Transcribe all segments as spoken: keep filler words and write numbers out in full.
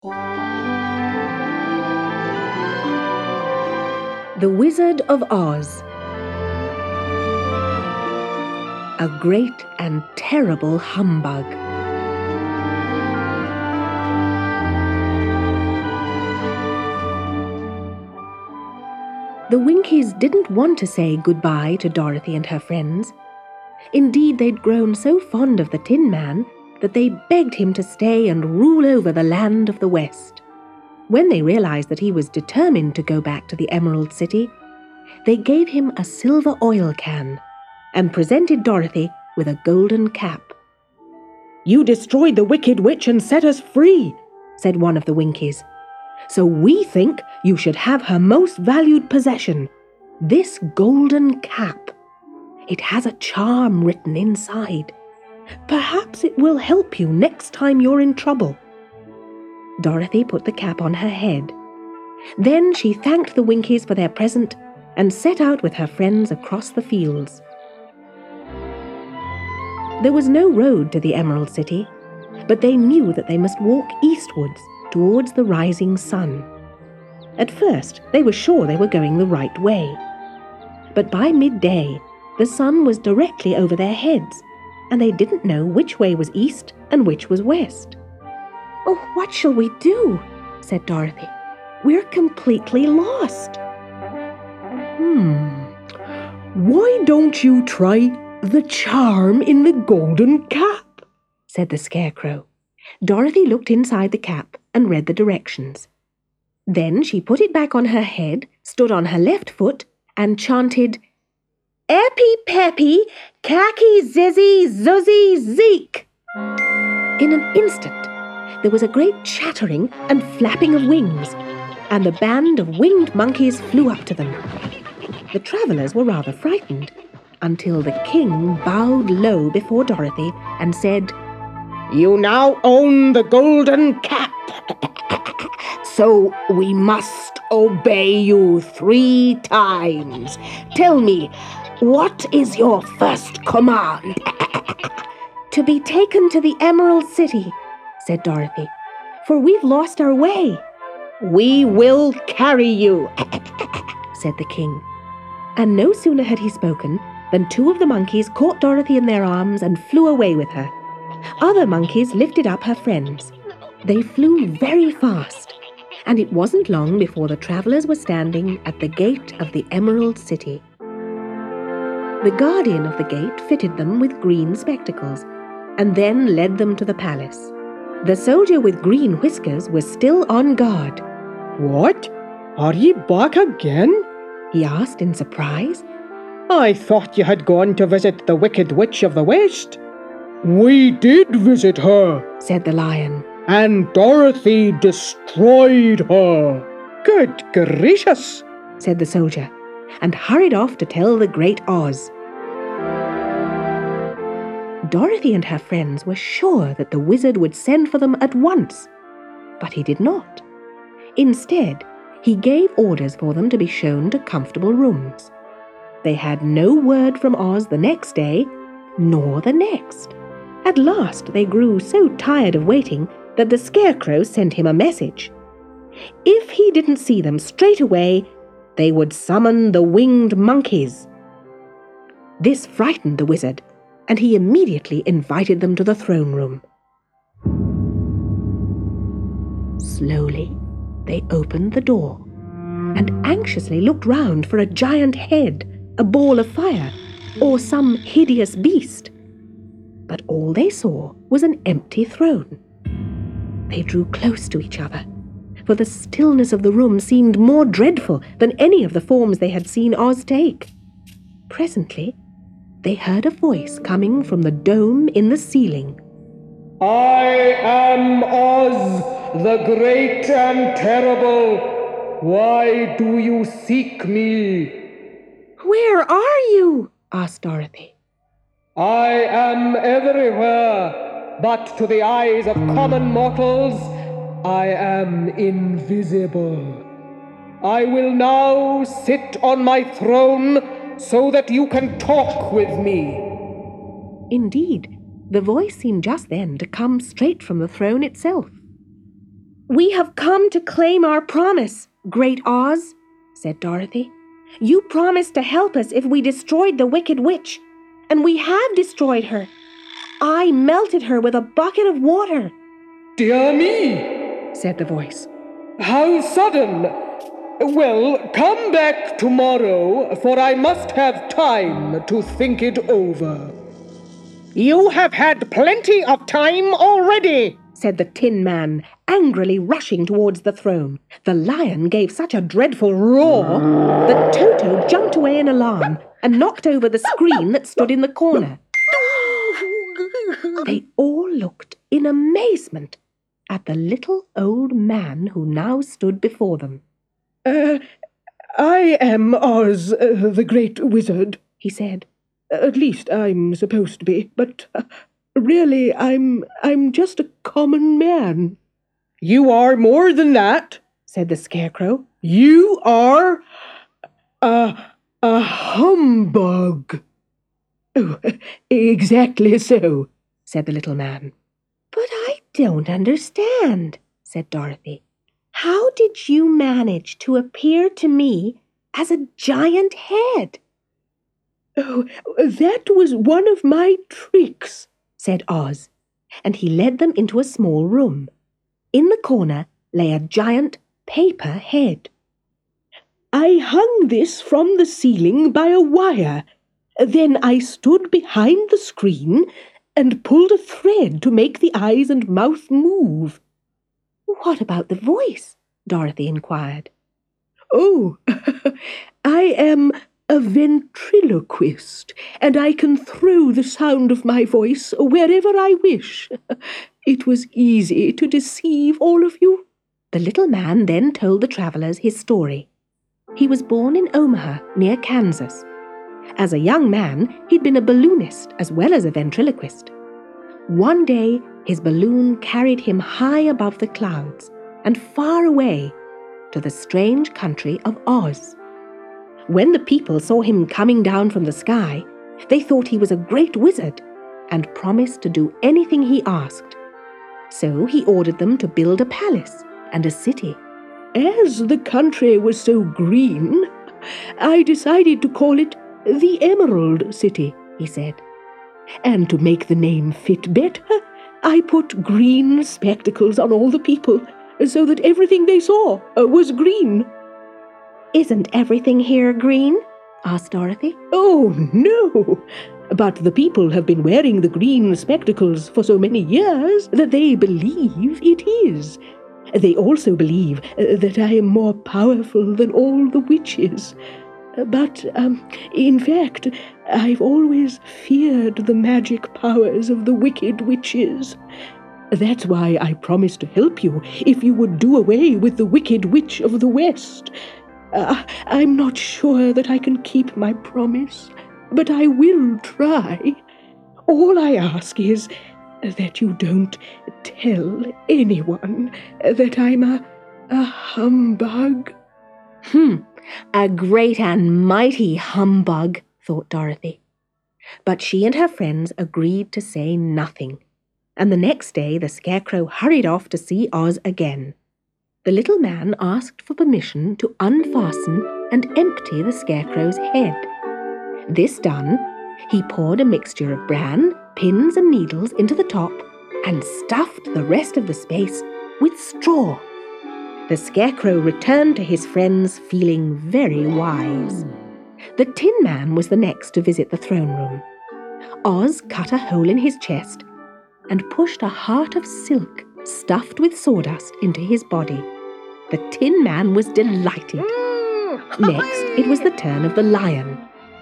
The Wizard of Oz. A great and terrible humbug. The Winkies didn't want to say goodbye to Dorothy and her friends. Indeed, they'd grown so fond of the Tin Man that they begged him to stay and rule over the land of the West. When they realized that he was determined to go back to the Emerald City, they gave him a silver oil can and presented Dorothy with a golden cap. "You destroyed the Wicked Witch and set us free," said one of the Winkies. "So we think you should have her most valued possession, this golden cap. It has a charm written inside. Perhaps it will help you next time you're in trouble." Dorothy put the cap on her head. Then she thanked the Winkies for their present and set out with her friends across the fields. There was no road to the Emerald City, but they knew that they must walk eastwards towards the rising sun. At first, they were sure they were going the right way. But by midday, the sun was directly over their heads, and they didn't know which way was east and which was west. "Oh, what shall we do?" said Dorothy. "We're completely lost." "Hmm, why don't you try the charm in the golden cap?" said the Scarecrow. Dorothy looked inside the cap and read the directions. Then she put it back on her head, stood on her left foot, and chanted, "Eppy peppy, khaki zizzy zuzzy zeek." In an instant, there was a great chattering and flapping of wings, and a band of winged monkeys flew up to them. The travellers were rather frightened, until the king bowed low before Dorothy and said, "You now own the golden cap, so we must obey you three times. Tell me, what is your first command?" "To be taken to the Emerald City," said Dorothy, "for we've lost our way." "We will carry you," said the king. And no sooner had he spoken than two of the monkeys caught Dorothy in their arms and flew away with her. Other monkeys lifted up her friends. They flew very fast, and it wasn't long before the travellers were standing at the gate of the Emerald City. The guardian of the gate fitted them with green spectacles, and then led them to the palace. The soldier with green whiskers was still on guard. "What? Are ye back again?" he asked in surprise. "I thought you had gone to visit the Wicked Witch of the West." "We did visit her," said the lion. "and Dorothy destroyed her." "Good gracious," said the soldier, and hurried off to tell the great Oz. Dorothy and her friends were sure that the wizard would send for them at once, but he did not. Instead, he gave orders for them to be shown to comfortable rooms. They had no word from Oz the next day, nor the next. At last they grew so tired of waiting that the Scarecrow sent him a message. If he didn't see them straight away, they would summon the winged monkeys. This frightened the wizard, and he immediately invited them to the throne room. Slowly, they opened the door and anxiously looked round for a giant head, a ball of fire, or some hideous beast. But all they saw was an empty throne. They drew close to each other, for the stillness of the room seemed more dreadful than any of the forms they had seen Oz take. Presently, they heard a voice coming from the dome in the ceiling. "I am Oz, the great and terrible. Why do you seek me?" "Where are you?" asked Dorothy. "I am everywhere, but to the eyes of common mortals, I am invisible. I will now sit on my throne so that you can talk with me." Indeed, the voice seemed just then to come straight from the throne itself. "We have come to claim our promise, Great Oz," said Dorothy. "You promised to help us if we destroyed the Wicked Witch, and we have destroyed her. I melted her with a bucket of water." "Dear me," said the voice. "How sudden! Well, come back tomorrow, for I must have time to think it over." "You have had plenty of time already," said the Tin Man, angrily rushing towards the throne. The lion gave such a dreadful roar that Toto jumped away in alarm and knocked over the screen that stood in the corner. They all looked in amazement at the little old man who now stood before them. Uh, I am Oz, uh, the Great Wizard, he said. "At least I'm supposed to be, but uh, really I'm I'm just a common man." "You are more than that," said the Scarecrow. "You are a, a humbug." "Oh, exactly so," said the little man. "But I don't understand," said Dorothy. "How did you manage to appear to me as a giant head?" "Oh, that was one of my tricks," said Oz, and he led them into a small room. In the corner lay a giant paper head. "I hung this from the ceiling by a wire. Then I stood behind the screen and pulled a thread to make the eyes and mouth move." "What about the voice?" Dorothy inquired. "Oh, I am a ventriloquist, and I can throw the sound of my voice wherever I wish. It was easy to deceive all of you." The little man then told the travellers his story. He was born in Omaha, near Kansas. As a young man, he'd been a balloonist as well as a ventriloquist. One day, his balloon carried him high above the clouds and far away to the strange country of Oz. When the people saw him coming down from the sky, they thought he was a great wizard and promised to do anything he asked. So he ordered them to build a palace and a city. "As the country was so green, I decided to call it the Emerald City," he said. "And to make the name fit better, I put green spectacles on all the people, so that everything they saw uh, was green." "Isn't everything here green?" asked Dorothy. "Oh, no! But the people have been wearing the green spectacles for so many years that they believe it is. They also believe uh, that I am more powerful than all the witches. But, um, in fact, I've always feared the magic powers of the wicked witches. That's why I promised to help you if you would do away with the Wicked Witch of the West. Uh, I'm not sure that I can keep my promise, but I will try. All I ask is that you don't tell anyone that I'm a, a humbug." Hmm, a great and mighty humbug, thought Dorothy. But she and her friends agreed to say nothing, and the next day the Scarecrow hurried off to see Oz again. The little man asked for permission to unfasten and empty the Scarecrow's head. This done, he poured a mixture of bran, pins and needles into the top and stuffed the rest of the space with straw. The Scarecrow returned to his friends feeling very wise. The Tin Man was the next to visit the throne room. Oz cut a hole in his chest and pushed a heart of silk stuffed with sawdust into his body. The Tin Man was delighted. Next, it was the turn of the lion.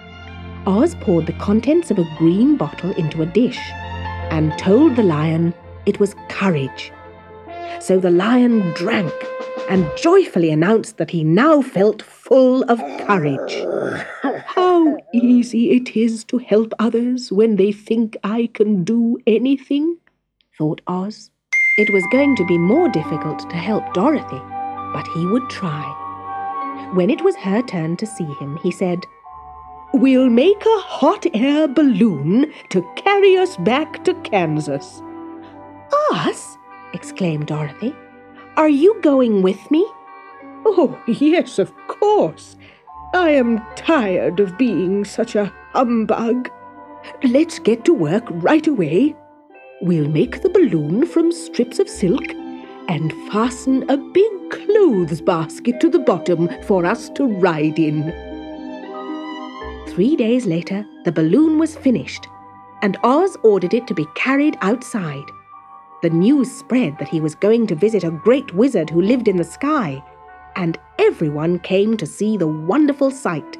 Oz poured the contents of a green bottle into a dish and told the lion it was courage. So the lion drank and joyfully announced that he now felt full of courage. "How easy it is to help others when they think I can do anything," thought Oz. It was going to be more difficult to help Dorothy, but he would try. When it was her turn to see him, he said, "We'll make a hot air balloon to carry us back to Kansas." "Us?" exclaimed Dorothy. Are you going with me? Oh, yes, of course. I am tired of being such a humbug. Let's get to work right away. We'll make the balloon from strips of silk and fasten a big clothes basket to the bottom for us to ride in. Three days later, the balloon was finished, and Oz ordered it to be carried outside. The news spread that he was going to visit a great wizard who lived in the sky, and everyone came to see the wonderful sight.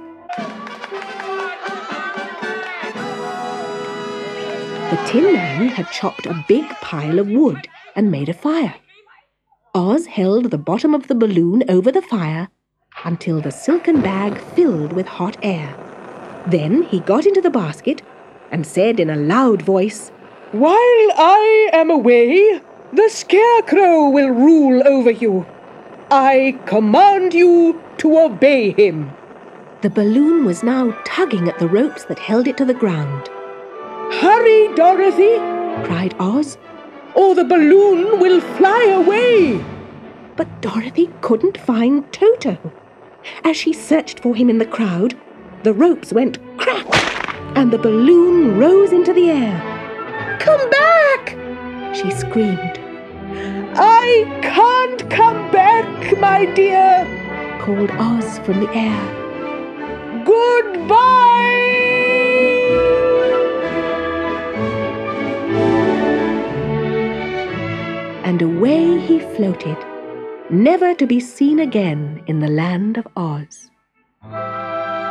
The Tin Man had chopped a big pile of wood and made a fire. Oz held the bottom of the balloon over the fire until the silken bag filled with hot air. Then he got into the basket and said in a loud voice, "While I am away, the Scarecrow will rule over you. I command you to obey him." The balloon was now tugging at the ropes that held it to the ground. "Hurry, Dorothy!" cried Oz. "Or the balloon will fly away!" But Dorothy couldn't find Toto. As she searched for him in the crowd, the ropes went crack, and the balloon rose into the air. "Come back!" she screamed. "I can't come back, my dear," called Oz from the air. "Goodbye!" And away he floated, never to be seen again in the land of Oz.